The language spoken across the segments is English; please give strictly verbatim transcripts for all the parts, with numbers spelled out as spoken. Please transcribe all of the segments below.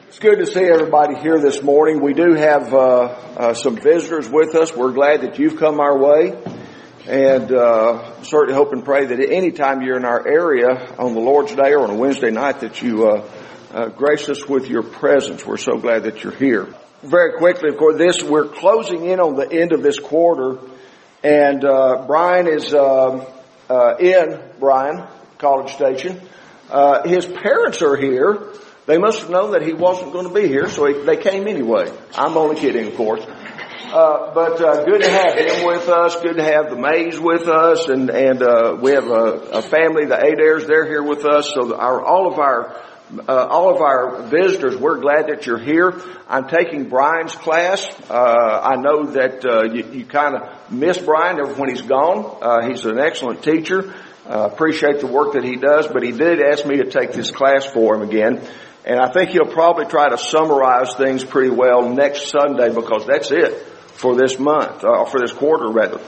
It's good to see everybody here this morning. We do have uh, uh, some visitors with us. We're glad that you've come our way, and uh, certainly hope and pray that any time you're in our area on the Lord's Day or on a Wednesday night that you uh, uh, grace us with your presence. We're so glad that you're here. Very quickly, of course, this we're closing in on the end of this quarter, and uh, Brian is uh, uh, in Bryan College Station. Uh, his parents are here. They must have known that he wasn't going to be here, so he, they came anyway. I'm only kidding, of course. Uh, but uh, good to have him with us. Good to have the Mays with us, and and uh, we have a, a family, the Adaires. They're here with us. So our all of our uh, all of our visitors, we're glad that you're here. I'm taking Brian's class. Uh, I know that uh, you, you kind of miss Brian when he's gone. Uh, he's an excellent teacher. Uh, appreciate the work that he does, but he did ask me to take this class for him again. And I think he'll probably try to summarize things pretty well next Sunday, because that's it for this month, or uh, for this quarter rather.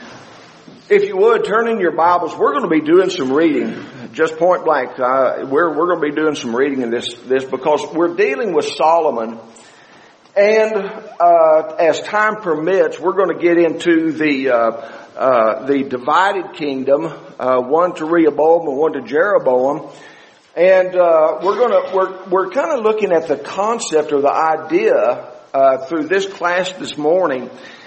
If you would, turn in your Bibles. We're going to be doing some reading, just point blank. Uh, we're we're going to be doing some reading in this this because we're dealing with Solomon, and uh, as time permits, we're going to get into the uh, uh, the divided kingdom, uh, one to Rehoboam and one to Jeroboam. And uh, we're gonna we're we're kind of looking at the concept or the idea uh, through this class this morning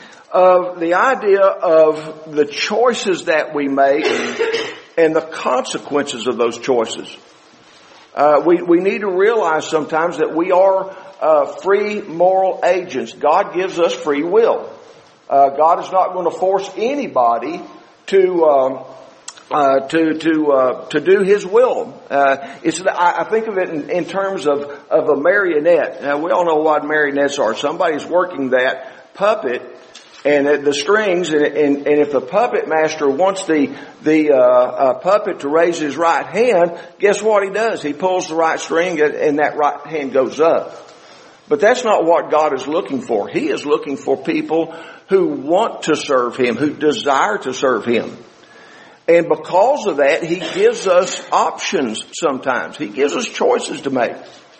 of the idea of the choices that we make and the consequences of those choices. Uh, we we need to realize sometimes that we are uh, free moral agents. God gives us free will. Uh, God is not going to force anybody to. Um, Uh, to to uh, to do His will. Uh, it's I, I think of it in, in terms of of a marionette. Now we all know what marionettes are. Somebody's working that puppet and uh, the strings, and, and and if the puppet master wants the the uh, uh, puppet to raise his right hand, guess what he does? He pulls the right string, and that right hand goes up. But that's not what God is looking for. He is looking for people who want to serve Him, who desire to serve Him. And because of that, He gives us options sometimes. He gives us choices to make.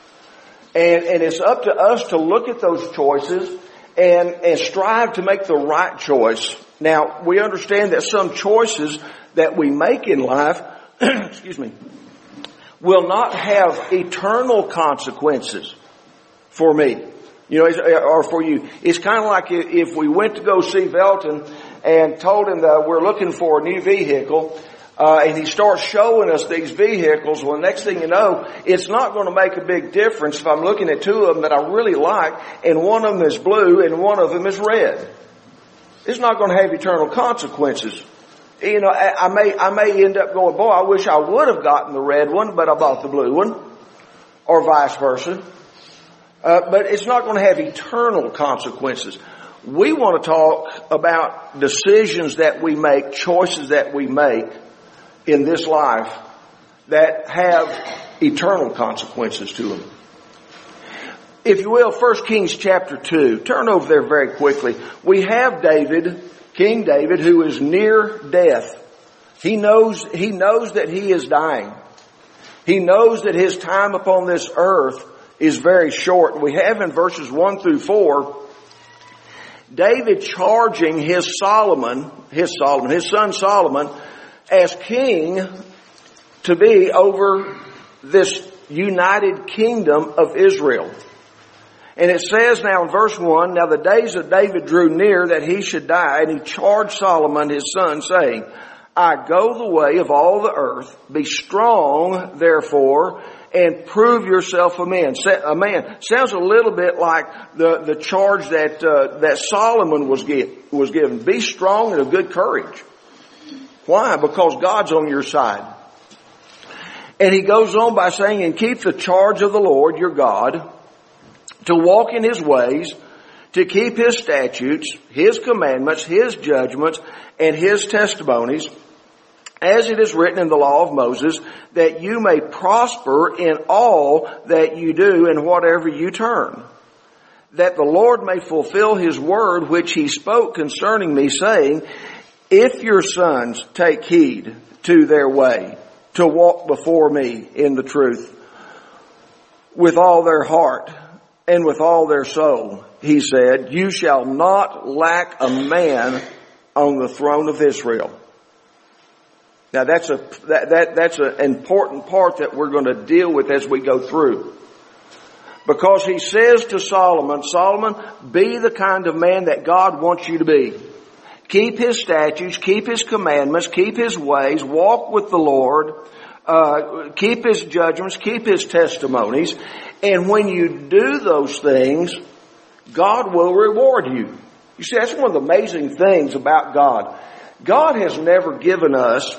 And, and it's up to us to look at those choices and, and strive to make the right choice. Now, we understand that some choices that we make in life, excuse me, will not have eternal consequences for me. You know, or for you. It's kind of like if we went to go see Velton and told him that we're looking for a new vehicle, uh, and he starts showing us these vehicles. Well, the next thing you know, it's not going to make a big difference if I'm looking at two of them that I really like, and one of them is blue and one of them is red. It's not going to have eternal consequences. You know, I, I may, I may end up going, boy, I wish I would have gotten the red one, but I bought the blue one, or vice versa. Uh, but it's not going to have eternal consequences. We want to talk about decisions that we make, choices that we make in this life that have eternal consequences to them. If you will, First Kings chapter two. Turn over there very quickly. We have David, King David, who is near death. He knows, he knows that he is dying. He knows that his time upon this earth is very short. We have in verses one through four, David charging his Solomon, his Solomon, his son Solomon, as king to be over this united kingdom of Israel. And it says now in verse one, now the days of David drew near that he should die, and he charged Solomon his son, saying, I go the way of all the earth. Be strong, therefore, and prove yourself a man. A man sounds a little bit like the the charge that uh, that Solomon was give, was given. Be strong and of good courage. Why? Because God's on your side. And he goes on by saying, and keep the charge of the Lord your God, to walk in His ways, to keep His statutes, His commandments, His judgments, and His testimonies, as it is written in the law of Moses, that you may prosper in all that you do and whatever you turn, that the Lord may fulfill His word which He spoke concerning me, saying, if your sons take heed to their way, to walk before me in the truth, with all their heart, and with all their soul. He said, you shall not lack a man on the throne of Israel. Now that's a, that, that, that's an important part that we're going to deal with as we go through. Because he says to Solomon, Solomon, be the kind of man that God wants you to be. Keep his statutes, keep his commandments, keep his ways, walk with the Lord, uh, keep his judgments, keep his testimonies. And when you do those things, God will reward you. You see, that's one of the amazing things about God. God has never given us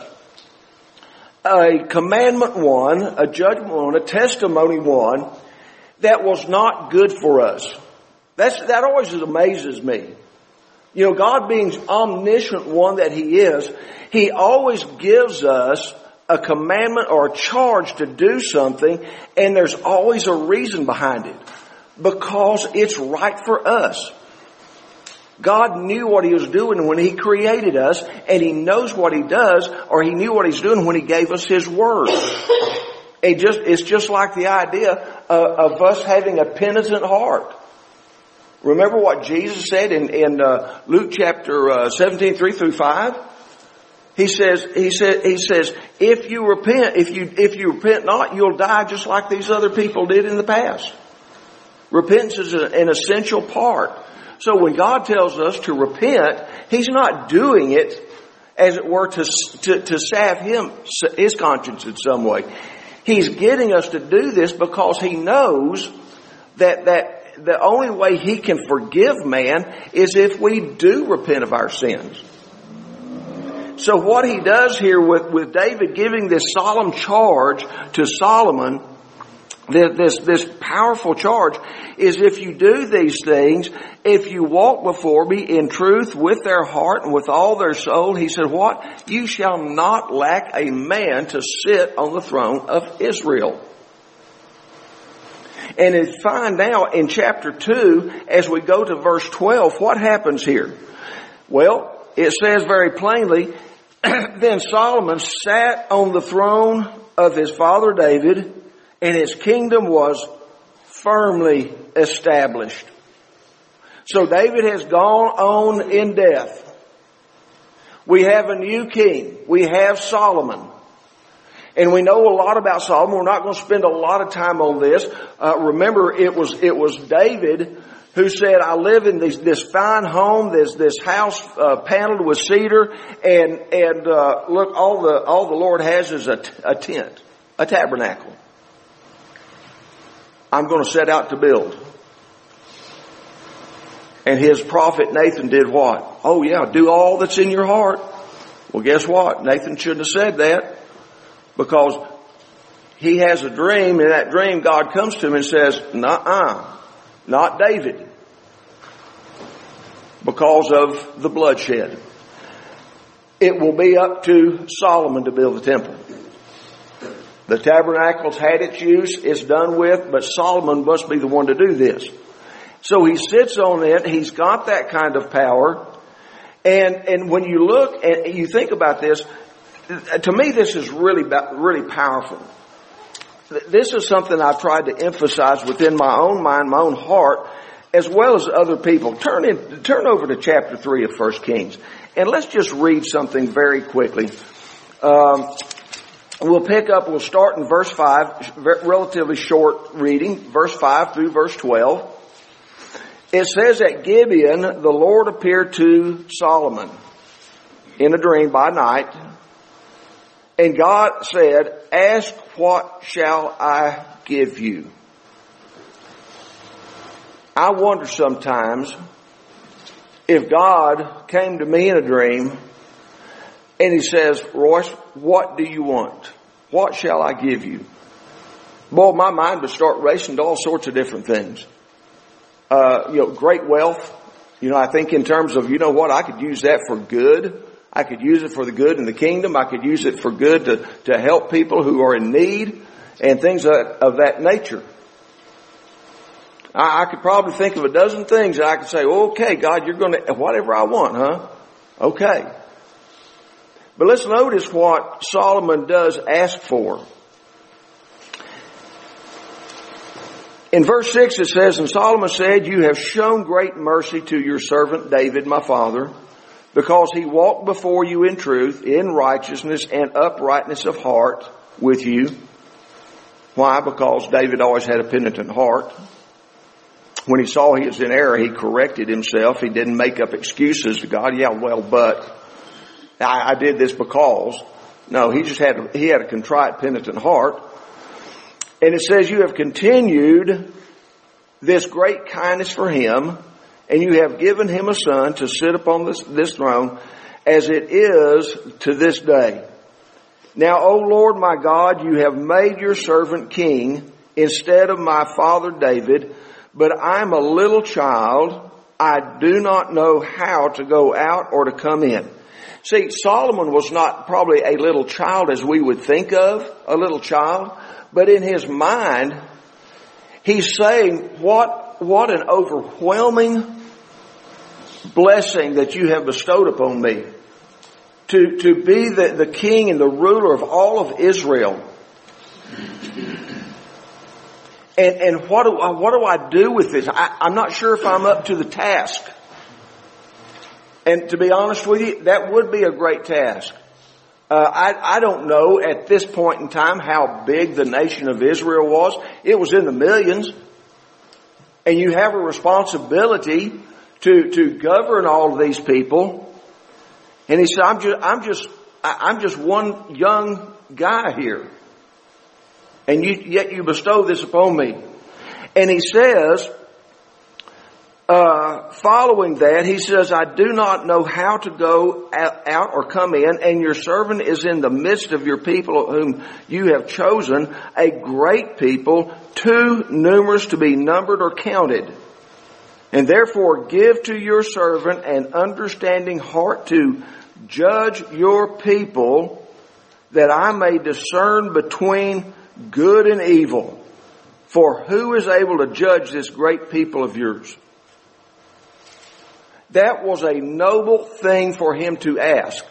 a commandment one, a judgment one, a testimony one that was not good for us. That's, that always amazes me. You know, God being omniscient one that He is, He always gives us a commandment or a charge to do something, and there's always a reason behind it. Because it's right for us. God knew what He was doing when He created us, and He knows what He does, or He knew what He's doing when He gave us His Word. It just, it's just like the idea of, of us having a penitent heart. Remember what Jesus said in, in uh, Luke chapter uh, seventeen, three through five? He says, he said, he says, if you repent, if you, if you repent not, you'll die just like these other people did in the past. Repentance is an essential part. So when God tells us to repent, He's not doing it, as it were, to, to, to salve him, his conscience in some way. He's getting us to do this because He knows that, that the only way He can forgive man is if we do repent of our sins. So what He does here with, with David giving this solemn charge to Solomon, this, this powerful charge, is if you do these things, if you walk before me in truth with their heart and with all their soul, he said what? You shall not lack a man to sit on the throne of Israel. And it's fine now in chapter two, as we go to verse twelve, what happens here? Well, it says very plainly, then Solomon sat on the throne of his father David, and his kingdom was firmly established. So David has gone on in death. We have a new king. We have Solomon. And we know a lot about Solomon. We're not going to spend a lot of time on this. Uh, remember, it was it was David who said, I live in this, this fine home, this this house uh, paneled with cedar, and and uh, look, all the all the Lord has is a, a tent, a tabernacle. I'm going to set out to build. And his prophet Nathan did what? Oh yeah, do all that's in your heart. Well, guess what? Nathan shouldn't have said that, because he has a dream, and that dream God comes to him and says, nuh-uh, not David, because of the bloodshed. It will be up to Solomon to build the temple. The tabernacle's had its use, it's done with, but Solomon must be the one to do this. So he sits on it, he's got that kind of power, and, and when you look and you think about this, to me this is really, really powerful. This is something I've tried to emphasize within my own mind, my own heart, as well as other people. Turn in, turn over to chapter three of First Kings, and let's just read something very quickly. Um, we'll pick up, we'll start in verse five, relatively short reading, verse five through verse twelve. It says, at Gibeon, the Lord appeared to Solomon in a dream by night, and God said, ask, what shall I give you? I wonder sometimes if God came to me in a dream and He says, Royce, what do you want? What shall I give you? Boy, my mind would start racing to all sorts of different things. Uh, you know, great wealth. You know, I think in terms of, you know what, I could use that for good. I could use it for the good in the kingdom. I could use it for good to, to help people who are in need and things of, of that nature. I, I could probably think of a dozen things that I could say, okay, God, you're going to, whatever I want, huh? Okay. But let's notice what Solomon does ask for. In verse six it says, and Solomon said, you have shown great mercy to your servant David, my father, because he walked before you in truth, in righteousness, and uprightness of heart with you. Why? Because David always had a penitent heart. When he saw he was in error, he corrected himself. He didn't make up excuses to God. Yeah, well, but I, I did this because. No, he just had, a, he had a contrite, penitent heart. And it says you have continued this great kindness for him, and you have given him a son to sit upon this, this throne as it is to this day. Now, O Lord my God, you have made your servant king instead of my father David, but I am a little child. I do not know how to go out or to come in. See, Solomon was not probably a little child as we would think of a little child, but in his mind, he's saying, what, what an overwhelming blessing that you have bestowed upon me. To, to be the, the king and the ruler of all of Israel. And, and what do I, what do I do with this? I, I'm not sure if I'm up to the task. And to be honest with you, that would be a great task. Uh, I, I don't know at this point in time how big the nation of Israel was. It was in the millions. And you have a responsibility to, to govern all of these people. And he said, I'm just, I'm just, I'm just one young guy here. And you, yet you bestow this upon me. And he says, uh, following that, he says, I do not know how to go out or come in, and your servant is in the midst of your people whom you have chosen, a great people, too numerous to be numbered or counted. And therefore give to your servant an understanding heart to judge your people, that I may discern between good and evil. For who is able to judge this great people of yours? That was a noble thing for him to ask.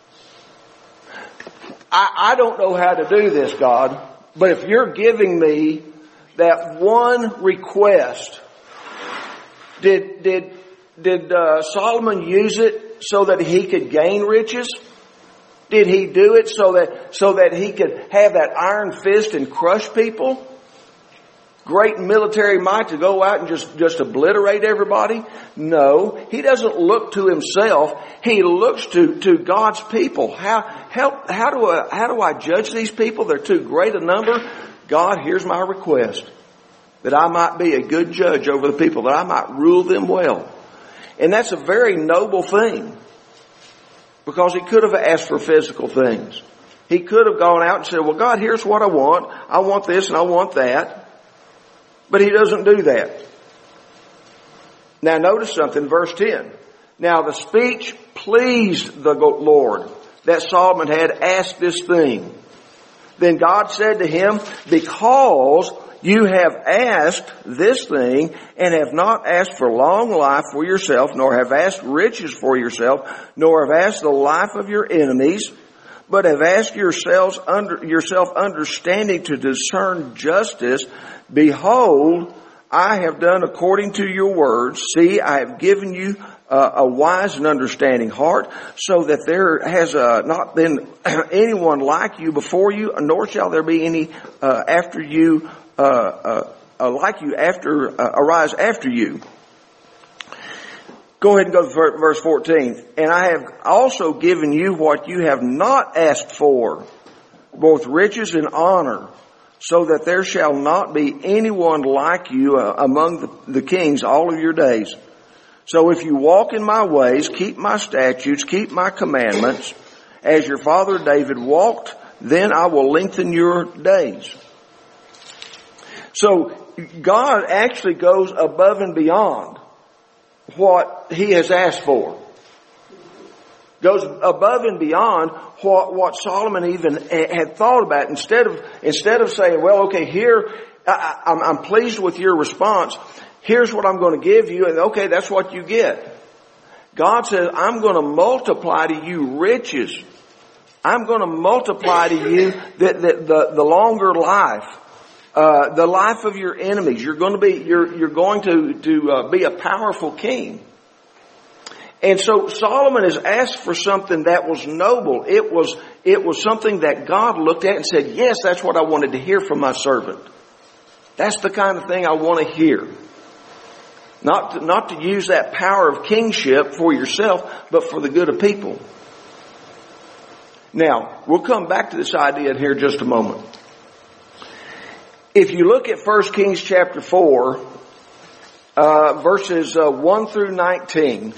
I, I don't know how to do this, God, but if you're giving me that one request, did did did uh, Solomon use it so that he could gain riches? Did he do it so that so that he could have that iron fist and crush people? Great military might to go out and just, just obliterate everybody? No, he doesn't look to himself. He looks to, to God's people. How, how, how do I, how do I judge these people? They're too great a number. God, here's my request. That I might be a good judge over the people. That I might rule them well. And that's a very noble thing. Because he could have asked for physical things. He could have gone out and said, well, God, here's what I want. I want this and I want that. But he doesn't do that. Now notice something, verse ten. Now the speech pleased the Lord that Solomon had asked this thing. Then God said to him, because you have asked this thing and have not asked for long life for yourself, nor have asked riches for yourself, nor have asked the life of your enemies, but have asked yourselves under, yourself understanding to discern justice, behold, I have done according to your words. See, I have given you uh, a wise and understanding heart, so that there has uh, not been anyone like you before you, nor shall there be any uh, after you, uh, uh, uh, like you after uh, arise after you. Go ahead and go to verse fourteen. And I have also given you what you have not asked for, both riches and honor, so that there shall not be anyone like you uh, among the, the kings all of your days. So if you walk in my ways, keep my statutes, keep my commandments, as your father David walked, then I will lengthen your days. So God actually goes above and beyond what he has asked for. Goes above and beyond what, what Solomon even had thought about. Instead of, instead of saying, well, okay, here, I, I'm, I'm pleased with your response. Here's what I'm going to give you. And okay, that's what you get. God says, I'm going to multiply to you riches. I'm going to multiply to you the, the, the, the longer life. uh, the life of your enemies. You're going to be, you're, you're going to, to uh, be a powerful king. And so Solomon has asked for something that was noble. It was, it was something that God looked at and said, yes, that's what I wanted to hear from my servant. That's the kind of thing I want to hear. Not to, not to use that power of kingship for yourself, but for the good of people. Now, we'll come back to this idea in here in just a moment. If you look at First Kings chapter four, uh, verses uh, one through nineteen,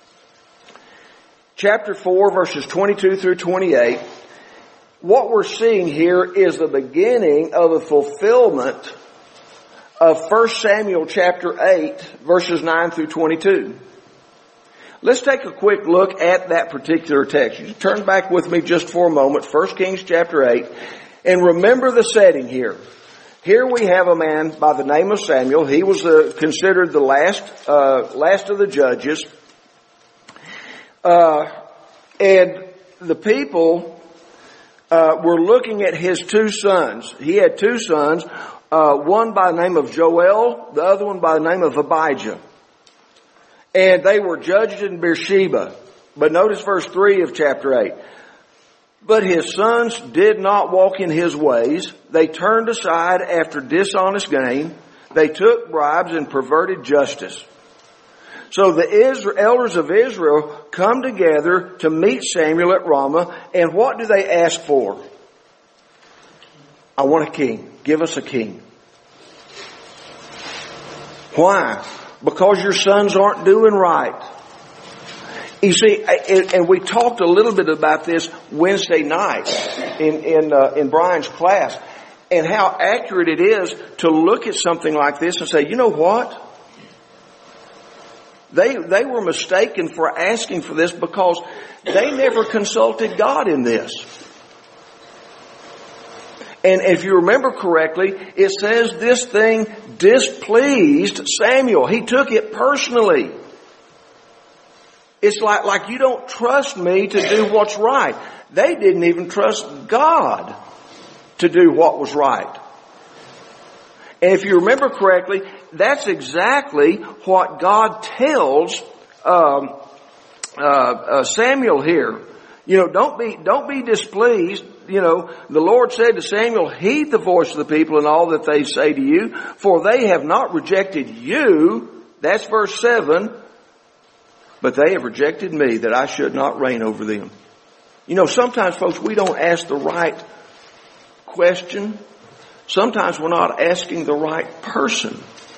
chapter four, verses twenty-two through twenty-eight, what we're seeing here is the beginning of a fulfillment of First Samuel chapter eight, verses nine through twenty-two. Let's take a quick look at that particular text. You turn back with me just for a moment, First Kings chapter eight, and remember the setting here. Here we have a man by the name of Samuel. He was uh, considered the last, uh, last of the judges. Uh, and the people, uh, were looking at his two sons. He had two sons, uh, one by the name of Joel, the other one by the name of Abijah. And they were judged in Beersheba. But notice verse three of chapter eight. But his sons did not walk in his ways. They turned aside after dishonest gain. They took bribes and perverted justice. So the elders of Israel come together to meet Samuel at Ramah. And what do they ask for? I want a king. Give us a king. Why? Because your sons aren't doing right. You see, and we talked a little bit about this Wednesday night in in, uh, in Brian's class, and how accurate it is to look at something like this and say, you know what? They they were mistaken for asking for this because they never consulted God in this. And if you remember correctly, it says this thing displeased Samuel. He took it personally. It's like, like you don't trust me to do what's right. They didn't even trust God to do what was right. And if you remember correctly, that's exactly what God tells um, uh, uh, Samuel here. You know, don't be don't be displeased. You know, the Lord said to Samuel, heed the voice of the people in all that they say to you, for they have not rejected you. That's verse seven. But they have rejected me, that I should not reign over them. You know, sometimes, folks, we don't ask the right question. Sometimes we're not asking the right person.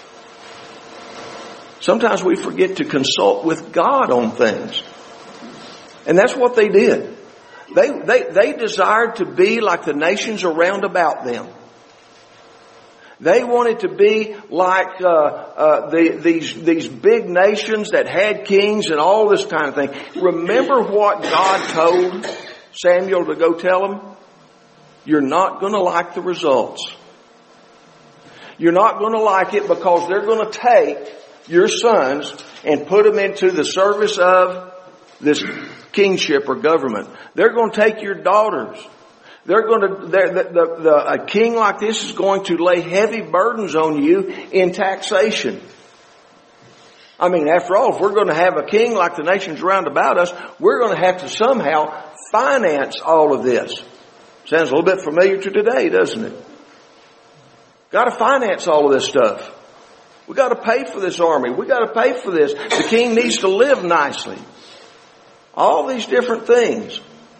Sometimes we forget to consult with God on things. And that's what they did. They, they, they desired to be like the nations around about them. They wanted to be like uh, uh, the, these these big nations that had kings and all this kind of thing. Remember what God told Samuel to go tell them? You're not going to like the results. You're not going to like it because they're going to take your sons and put them into the service of this kingship or government. They're going to take your daughters. They're going to, they're, the, the, the, a king like this is going to lay heavy burdens on you in taxation. I mean, after all, if we're going to have a king like the nations around about us, we're going to have to somehow finance all of this. Sounds a little bit familiar to today, doesn't it? Got to finance all of this stuff. We got to pay for this army. We got to pay for this. The king needs to live nicely. All these different things.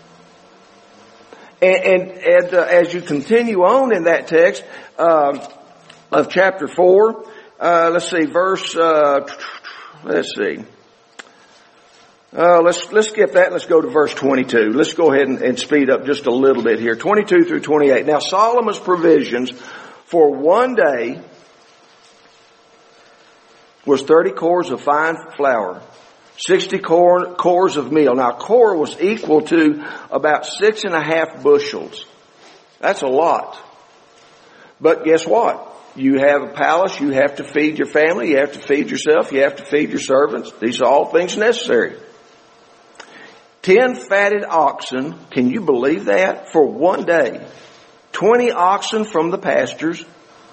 And, and, and uh, as you continue on in that text uh, of chapter four, uh, let's see, verse. Uh, let's see. Uh, let's let's skip that. Let's go to verse twenty-two. Let's go ahead and, and speed up just a little bit here. twenty-two through twenty-eight. Now Solomon's provisions for one day was thirty cores of fine flour, sixty core, cores of meal. Now, a core was equal to about six and a half bushels. That's a lot. But guess what? You have a palace. You have to feed your family. You have to feed yourself. You have to feed your servants. These are all things necessary. Ten fatted oxen. Can you believe that? For one day. Twenty oxen from the pastures.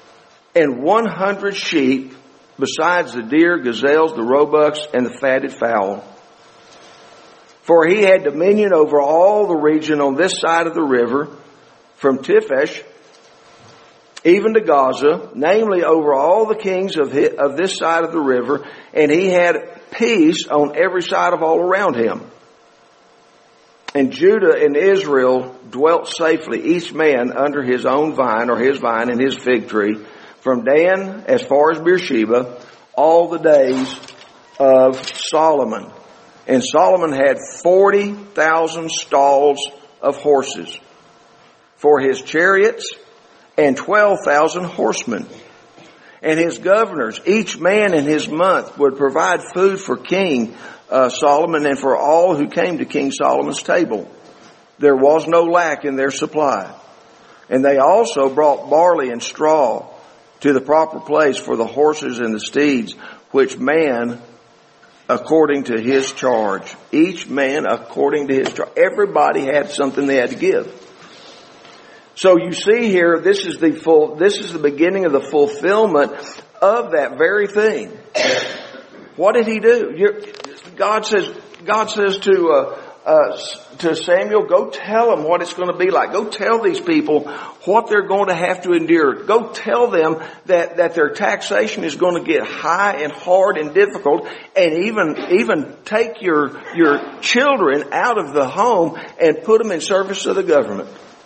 and one hundred sheep, besides the deer, gazelles, the roebucks, and the fatted fowl. For he had dominion over all the region on this side of the river, from Tiphesh even to Gaza, namely over all the kings of his, of this side of the river, and he had peace on every side of all around him. And Judah and Israel dwelt safely, each man under his own vine, or his vine and his fig tree, from Dan as far as Beersheba, all the days of Solomon. And Solomon had forty thousand stalls of horses for his chariots, and twelve thousand horsemen. And his governors, each man in his month, would provide food for King uh, Solomon and for all who came to King Solomon's table. There was no lack in their supply. And they also brought barley and straw to the proper place for the horses and the steeds, which man according to his charge. Each man according to his charge. Everybody had something they had to give. So you see here, this is the full, this is the beginning of the fulfillment of that very thing. What did he do? You're, God says, God says to, uh, uh, to Samuel, go tell them what it's going to be like. Go tell these people what they're going to have to endure. Go tell them that, that their taxation is going to get high and hard and difficult, and even, even take your, your children out of the home and put them in service of the government.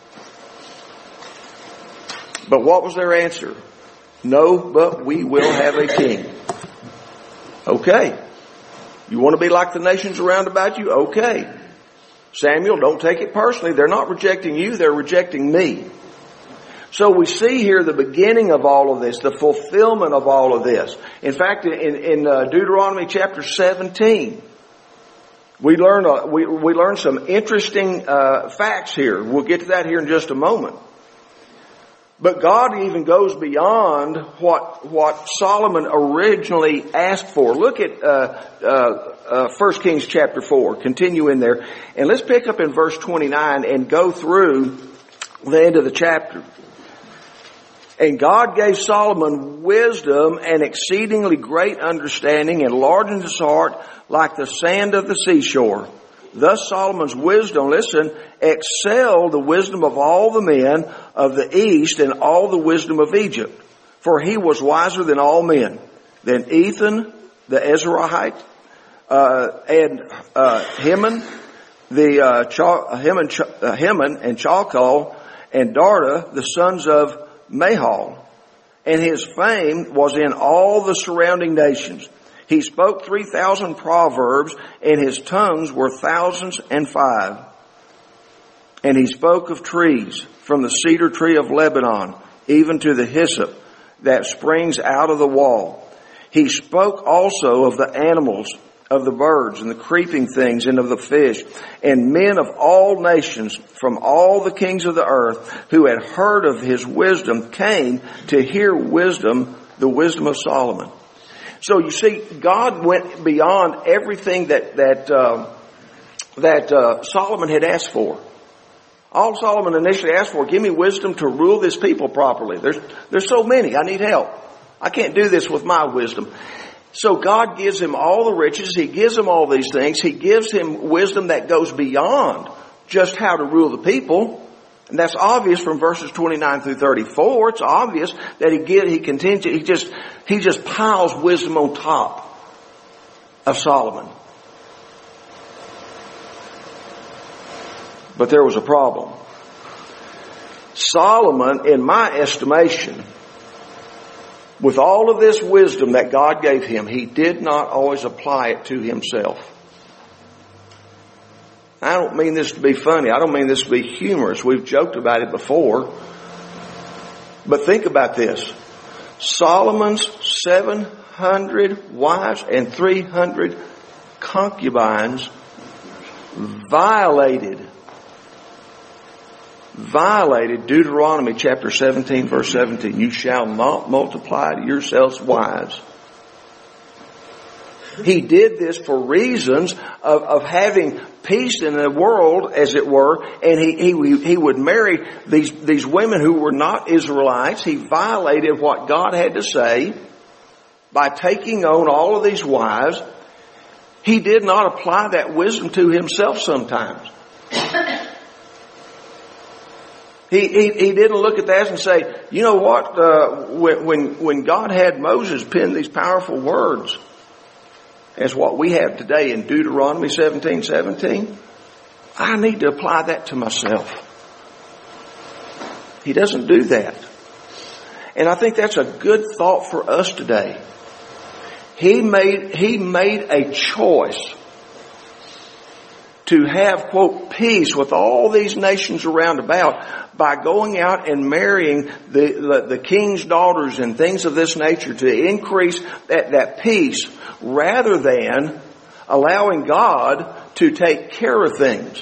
But what was their answer? No, but we will have a king. Okay. You want to be like the nations around about you? Okay. Samuel, don't take it personally. They're not rejecting you. They're rejecting me. So we see here the beginning of all of this, the fulfillment of all of this. In fact, in, in uh, Deuteronomy chapter seventeen, we learn, uh, we, we learn some interesting uh, facts here. We'll get to that here in just a moment. But God even goes beyond what what Solomon originally asked for. Look at uh, uh, uh, First Kings chapter four. Continue in there, and let's pick up in verse twenty-nine and go through the end of the chapter. And God gave Solomon wisdom and exceedingly great understanding, and enlarged his heart like the sand of the seashore. Thus Solomon's wisdom, listen, excelled the wisdom of all the men of the east and all the wisdom of Egypt. For he was wiser than all men, than Ethan the Ezrahite, uh, and uh, Heman, the uh, Ch- Heman, uh, Heman and Chalcol, and Darda, the sons of Mahal. And his fame was in all the surrounding nations. He spoke three thousand proverbs, and his tongues were thousands and five. And he spoke of trees, from the cedar tree of Lebanon, even to the hyssop that springs out of the wall. He spoke also of the animals, of the birds, and the creeping things, and of the fish. And men of all nations, from all the kings of the earth, who had heard of his wisdom, came to hear wisdom, the wisdom of Solomon. So you see, God went beyond everything that that uh, that uh, Solomon had asked for. All Solomon initially asked for, give me wisdom to rule this people properly. There's there's so many. I need help. I can't do this with my wisdom. So God gives him all the riches. He gives him all these things. He gives him wisdom that goes beyond just how to rule the people. And that's obvious from verses twenty-nine through thirty-four. It's obvious that he get, he continues, he just, he just piles wisdom on top of Solomon. But there was a problem. Solomon, in my estimation, with all of this wisdom that God gave him, he did not always apply it to himself. I don't mean this to be funny. I don't mean this to be humorous. We've joked about it before. But think about this. Solomon's seven hundred wives and three hundred concubines violated, violated Deuteronomy chapter seventeen, verse seventeen. You shall not multiply to yourselves wives. He did this for reasons of, of having peace in the world, as it were, and he, he, he would marry these, these women who were not Israelites. He violated what God had to say by taking on all of these wives. He did not apply that wisdom to himself sometimes. He, he, he didn't look at that and say, you know what, uh, when, when, when God had Moses pen these powerful words, as what we have today in Deuteronomy seventeen seventeen, I need to apply that to myself. He doesn't do that. And I think that's a good thought for us today. He made, he made a choice to have, quote, peace with all these nations around about by going out and marrying the, the, the king's daughters and things of this nature to increase that, that peace, rather than allowing God to take care of things.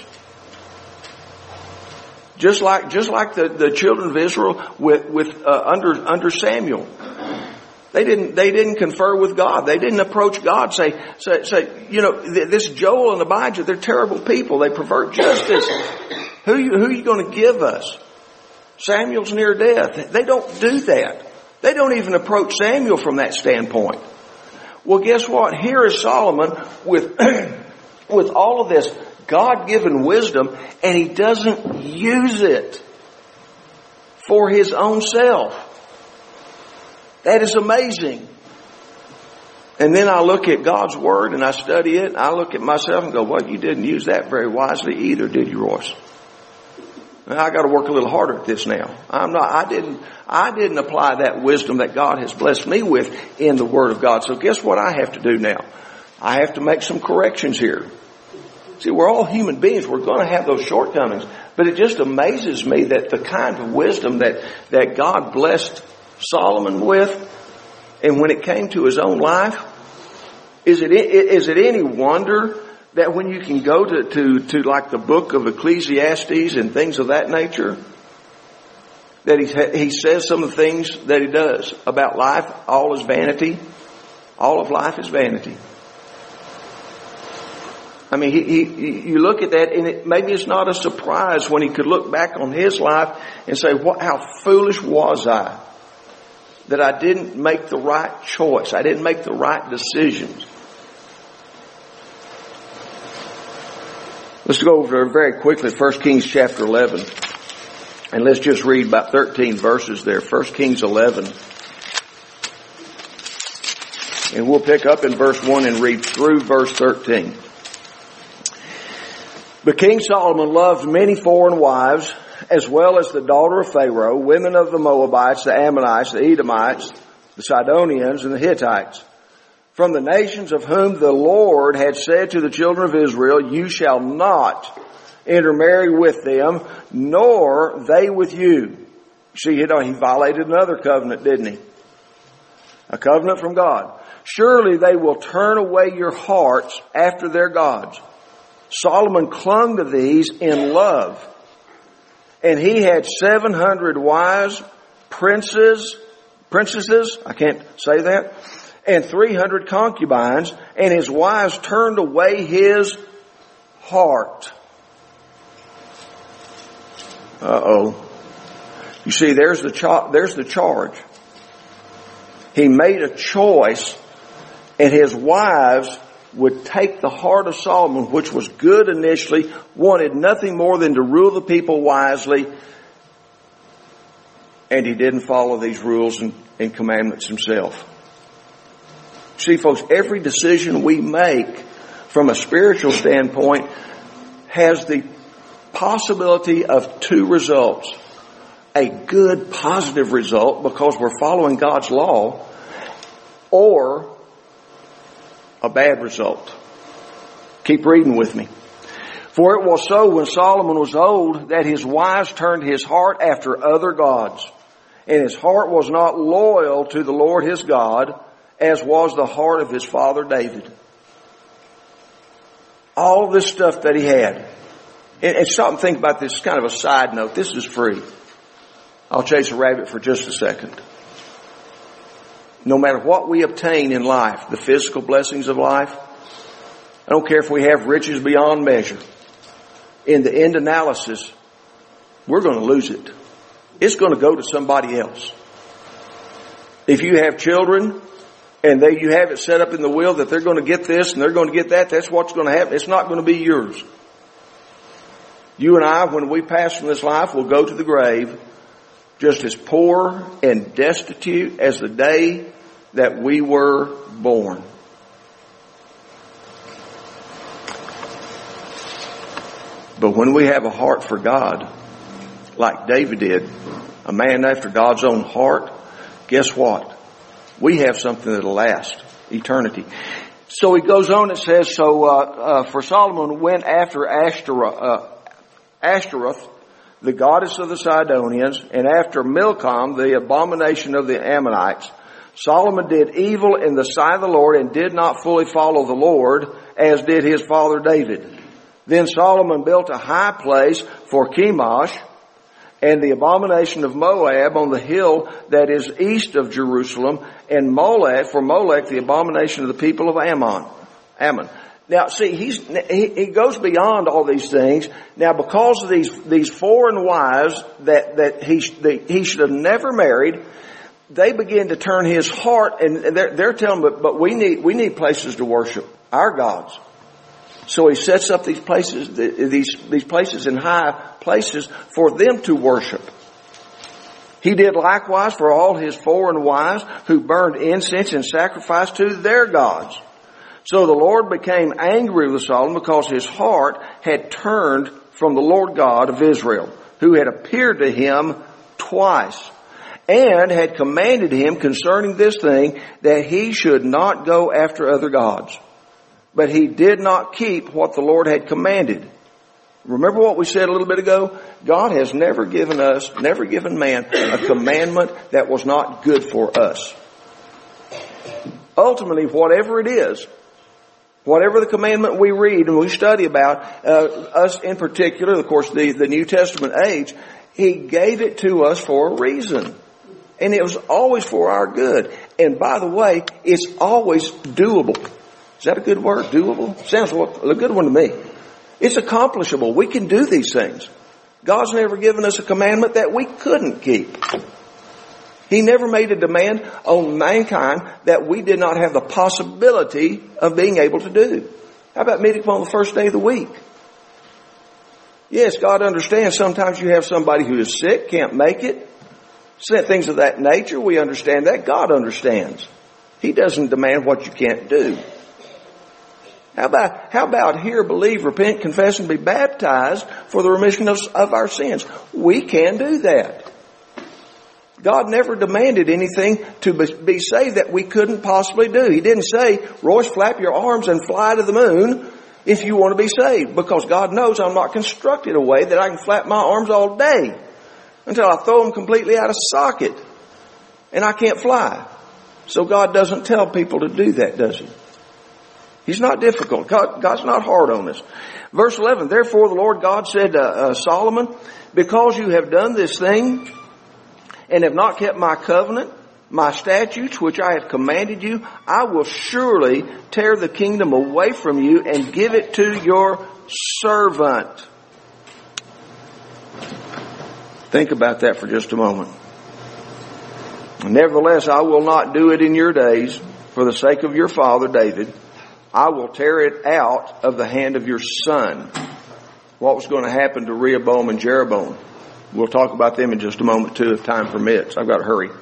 Just like, just like the, the children of Israel with, with, uh, under, under Samuel. They didn't, they didn't confer with God. They didn't approach God, say, say, say, you know, this Joel and Abijah, they're terrible people. They pervert justice. Who you, who are you going to give us? Samuel's near death. They don't do that. They don't even approach Samuel from that standpoint. Well, guess what? Here is Solomon with, with all of this God-given wisdom, and he doesn't use it for his own self. That is amazing. And then I look at God's Word and I study it, and I look at myself and go, well, you didn't use that very wisely either, did you, Royce? Now, I got to work a little harder at this now. I'm not, I didn't, I didn't apply that wisdom that God has blessed me with in the Word of God. So guess what I have to do now? I have to make some corrections here. See, we're all human beings. We're going to have those shortcomings. But it just amazes me that the kind of wisdom that, that God blessed Solomon with, and when it came to his own life, is it, is it any wonder that when you can go to, to, to like the book of Ecclesiastes and things of that nature, that he, he says some of the things that he does about life, all is vanity. All of life is vanity. I mean, he, he, you look at that, and it, maybe it's not a surprise when he could look back on his life and say, "What? How foolish was I that I didn't make the right choice? I didn't make the right decisions." Let's go over very quickly First Kings chapter eleven, and let's just read about thirteen verses there. First Kings eleven, and we'll pick up in verse one and read through verse thirteen. But King Solomon loved many foreign wives, as well as the daughter of Pharaoh, women of the Moabites, the Ammonites, the Edomites, the Sidonians, and the Hittites, from the nations of whom the Lord had said to the children of Israel, "You shall not intermarry with them, nor they with you." See, you know, he violated another covenant, didn't he? A covenant from God. "Surely they will turn away your hearts after their gods." Solomon clung to these in love. And he had seven hundred wives, princes, princesses, I can't say that, and three hundred concubines, and his wives turned away his heart. Uh-oh. You see, there's the cha- there's the charge. He made a choice, and his wives would take the heart of Solomon, which was good initially, wanted nothing more than to rule the people wisely, and he didn't follow these rules and, and commandments himself. See, folks, every decision we make from a spiritual standpoint has the possibility of two results. A good, positive result because we're following God's law, or a bad result. Keep reading with me. "For it was so when Solomon was old that his wives turned his heart after other gods, and his heart was not loyal to the Lord his God, as was the heart of his father David." All of this stuff that he had. And, and stop and think about this, kind of a side note. This is free. I'll chase a rabbit for just a second. no matter what we obtain in life, the physical blessings of life, I don't care if we have riches beyond measure, in the end analysis, we're going to lose it. It's going to go to somebody else. If you have children and they, you have it set up in the will that they're going to get this and they're going to get that, that's what's going to happen. It's not going to be yours. You and I, when we pass from this life, will go to the grave just as poor and destitute as the day that we were born. But when we have a heart for God, like David did, a man after God's own heart, guess what? We have something that'll last eternity. So he goes on and says, so uh, uh, for Solomon went after Ashtaroth, uh, Ashtaroth, the goddess of the Sidonians, and after Milcom, the abomination of the Ammonites. Solomon did evil in the sight of the Lord and did not fully follow the Lord, as did his father David. Then Solomon built a high place for Chemosh, and the abomination of Moab on the hill that is east of Jerusalem, and Molech, for Molech, the abomination of the people of Ammon. Ammon. Now, see, he's, he, he goes beyond all these things. Now, because of these, these foreign wives that, that he, that he should have never married, they begin to turn his heart, and they're, they're telling him, but, but we need, we need places to worship our gods. So he sets up these places, these, these places in high places for them to worship. He did likewise for all his foreign wives who burned incense and sacrificed to their gods. So the Lord became angry with Solomon because his heart had turned from the Lord God of Israel, who had appeared to him twice and had commanded him concerning this thing that he should not go after other gods. But he did not keep what the Lord had commanded. Remember what we said a little bit ago? God has never given us, never given man a commandment that was not good for us. Ultimately, whatever it is, whatever the commandment we read and we study about, uh, us in particular, of course, the, the New Testament age, he gave it to us for a reason. And it was always for our good. And by the way, it's always doable. Is that a good word? Doable? Sounds a good one to me. It's accomplishable. We can do these things. God's never given us a commandment that we couldn't keep. He never made a demand on mankind that we did not have the possibility of being able to do. How about meeting on the first day of the week? Yes, God understands sometimes you have somebody who is sick, can't make it. Things of that nature, we understand that. God understands. He doesn't demand what you can't do. How about, how about hear, believe, repent, confess, and be baptized for the remission of, of our sins? We can do that. God never demanded anything to be saved that we couldn't possibly do. He didn't say, Royce, flap your arms and fly to the moon if you want to be saved. Because God knows I'm not constructed a way that I can flap my arms all day until I throw them completely out of socket and I can't fly. So God doesn't tell people to do that, does He? He's not difficult. God, God's not hard on us. Verse eleven, therefore the Lord God said to uh, Solomon, because you have done this thing and have not kept my covenant, my statutes, which I have commanded you, I will surely tear the kingdom away from you and give it to your servant. Think about that for just a moment. Nevertheless, I will not do it in your days for the sake of your father David. I will tear it out of the hand of your son. What was going to happen to Rehoboam and Jeroboam? We'll talk about them in just a moment too, if time permits. I've got to hurry.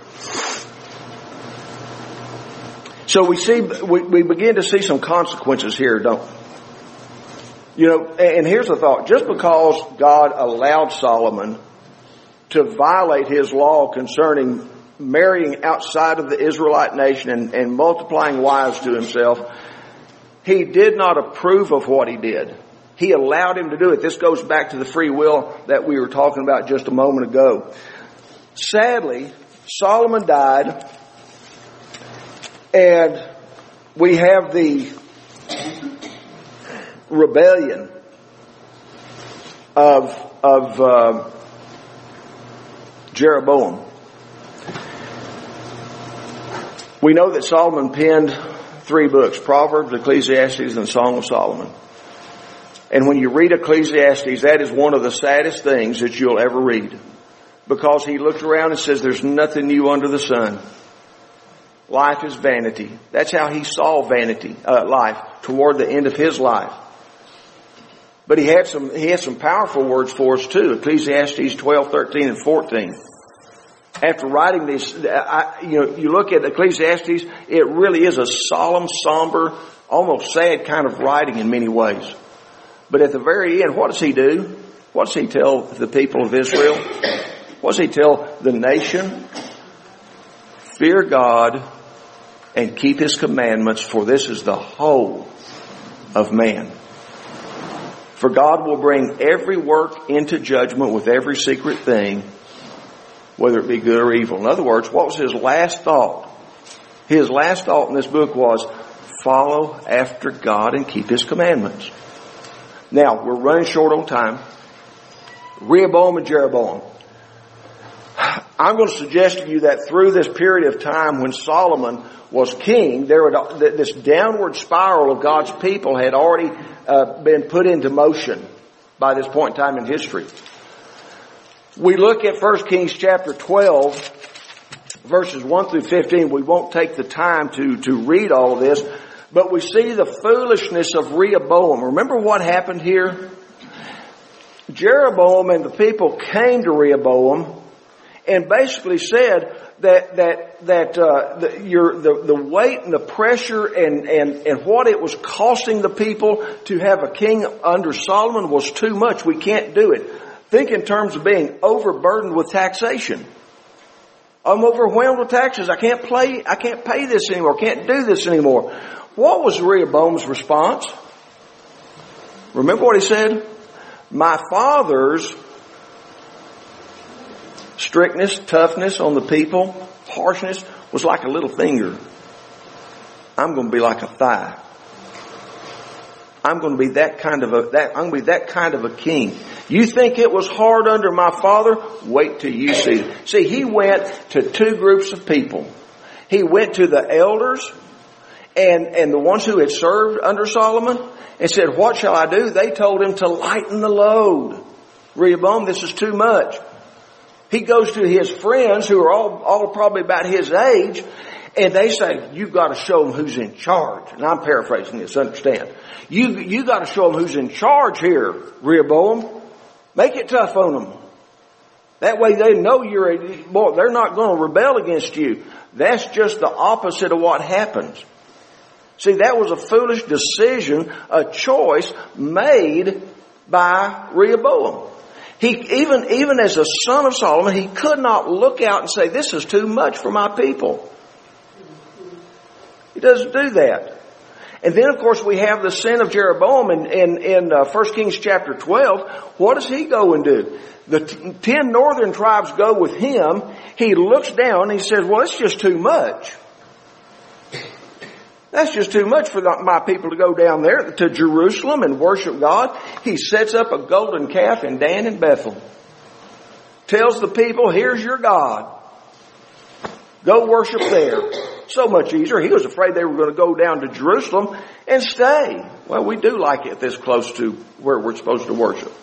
So we see, we, we begin to see some consequences here, don't we? You know, and here's the thought. Just because God allowed Solomon to violate his law concerning marrying outside of the Israelite nation and, and multiplying wives to himself, He did not approve of what he did. He allowed him to do it. This goes back to the free will that we were talking about just a moment ago. Sadly, Solomon died, and we have the rebellion of of uh, Jeroboam. We know that Solomon penned three books, Proverbs, Ecclesiastes, and Song of Solomon. And when you read Ecclesiastes, that is one of the saddest things that you'll ever read. Because he looked around and says, there's nothing new under the sun. Life is vanity. That's how he saw vanity, uh, life, toward the end of his life. But he had some, he had some powerful words for us too. Ecclesiastes twelve, thirteen, and fourteen. After writing this, I, you know, you look at Ecclesiastes, it really is a solemn, somber, almost sad kind of writing in many ways. But at the very end, what does he do? What does he tell the people of Israel? What does he tell the nation? Fear God and keep His commandments, for this is the whole of man. For God will bring every work into judgment with every secret thing, whether it be good or evil. In other words, what was his last thought? His last thought in this book was, follow after God and keep His commandments. Now, we're running short on time. Rehoboam and Jeroboam. I'm going to suggest to you that through this period of time when Solomon was king, there would, this downward spiral of God's people had already uh, been put into motion by this point in time in history. We look at First Kings chapter twelve, verses one through fifteen. We won't take the time to, to read all of this, but we see the foolishness of Rehoboam. Remember what happened here? Jeroboam and the people came to Rehoboam and basically said that that that uh, the, your the, the weight and the pressure and, and and what it was costing the people to have a king under Solomon was too much. We can't do it. Think in terms of being overburdened with taxation. I'm overwhelmed with taxes. I can't play. I can't pay this anymore. Can't do this anymore. What was Rehoboam's response? Remember what he said? My father's strictness, toughness on the people, harshness was like a little finger. I'm going to be like a thigh. I'm going to be that kind of a that I'm going to be that kind of a king. You think it was hard under my father? Wait till you see it. See, he went to two groups of people. He went to the elders and and the ones who had served under Solomon and said, "What shall I do?" They told him to lighten the load. Rehoboam, this is too much. He goes to his friends who are all, all probably about his age, and they say, you've got to show them who's in charge. And I'm paraphrasing this, understand. You, you got to show them who's in charge here, Rehoboam. Make it tough on them. That way they know you're a, boy, they're not going to rebel against you. That's just the opposite of what happens. See, that was a foolish decision, a choice made by Rehoboam. He, even, even as a son of Solomon, he could not look out and say, this is too much for my people. He doesn't do that. And then, of course, we have the sin of Jeroboam in, in, in uh, First Kings chapter twelve. What does he go and do? The t- ten northern tribes go with him. He looks down and he says, well, it's just too much. That's just too much for the, my people to go down there to Jerusalem and worship God. He sets up a golden calf in Dan and Bethel. Tells the people, here's your God. Go worship there. So much easier. He was afraid they were going to go down to Jerusalem and stay. Well, we do like it this close to where we're supposed to worship.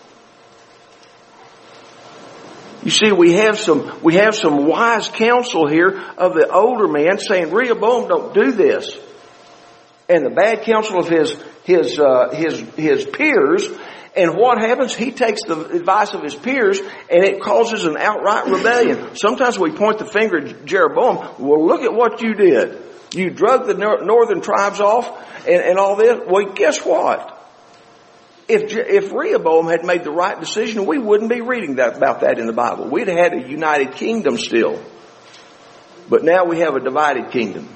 You see, we have some, we have some wise counsel here of the older man saying, Rehoboam, don't do this. And the bad counsel of his, his, uh, his, his peers. And what happens? He takes the advice of his peers and it causes an outright rebellion. Sometimes we point the finger at Jeroboam. Well, look at what you did. You drug the northern tribes off and, and all this. Well, guess what? If, if Rehoboam had made the right decision, we wouldn't be reading that, about that in the Bible. We'd have had a united kingdom still. But now we have a divided kingdom.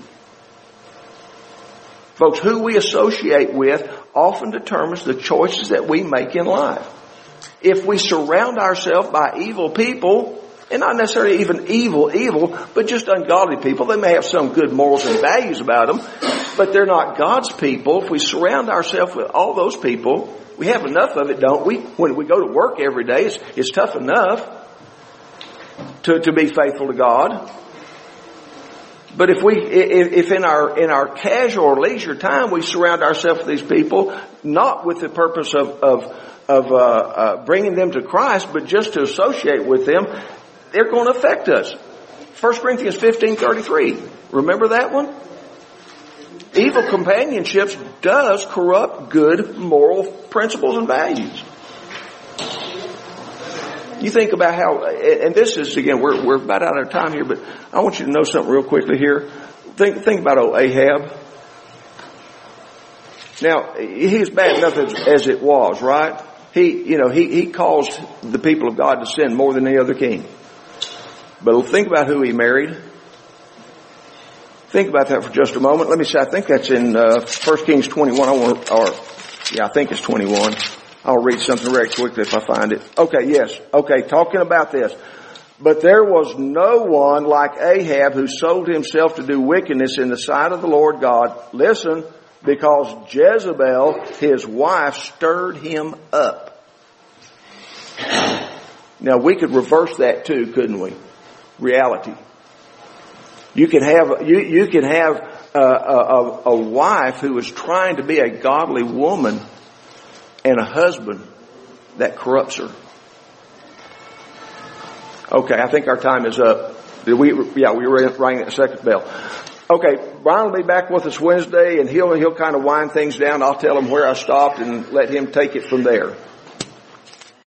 Folks, who we associate with often determines the choices that we make in life. If we surround ourselves by evil people, and not necessarily even evil, evil, but just ungodly people, they may have some good morals and values about them, but they're not God's people. If we surround ourselves with all those people, we have enough of it, don't we? When we go to work every day, it's, it's tough enough to, to be faithful to God. But if we, if, if in our, in our casual or leisure time we surround ourselves with these people, not with the purpose of, of, of, uh, uh, bringing them to Christ, but just to associate with them, they're going to affect us. First Corinthians fifteen thirty-three. Remember that one? Evil companionships does corrupt good moral principles and values. You think about how, and this is, again, we're, we're about out of time here, but I want you to know something real quickly here. Think, think about old Ahab. Now, he was bad enough as, as it was, right? He, you know, he, he caused the people of God to sin more than any other king. But think about who he married. Think about that for just a moment. Let me see, I think that's in, uh, First Kings twenty-one, I want, or, yeah, I think it's twenty-one. I'll read something very quickly if I find it. Okay, yes. Okay, talking about this. But there was no one like Ahab who sold himself to do wickedness in the sight of the Lord God. Listen, because Jezebel, his wife, stirred him up. Now we could reverse that too, couldn't we? Reality. You could have, you, you could have a, a, a wife who is trying to be a godly woman and a husband that corrupts her. Okay, I think our time is up. Did we? Yeah, we rang that second bell. Okay, Brian will be back with us Wednesday, and he'll he'll kind of wind things down. I'll tell him where I stopped and let him take it from there.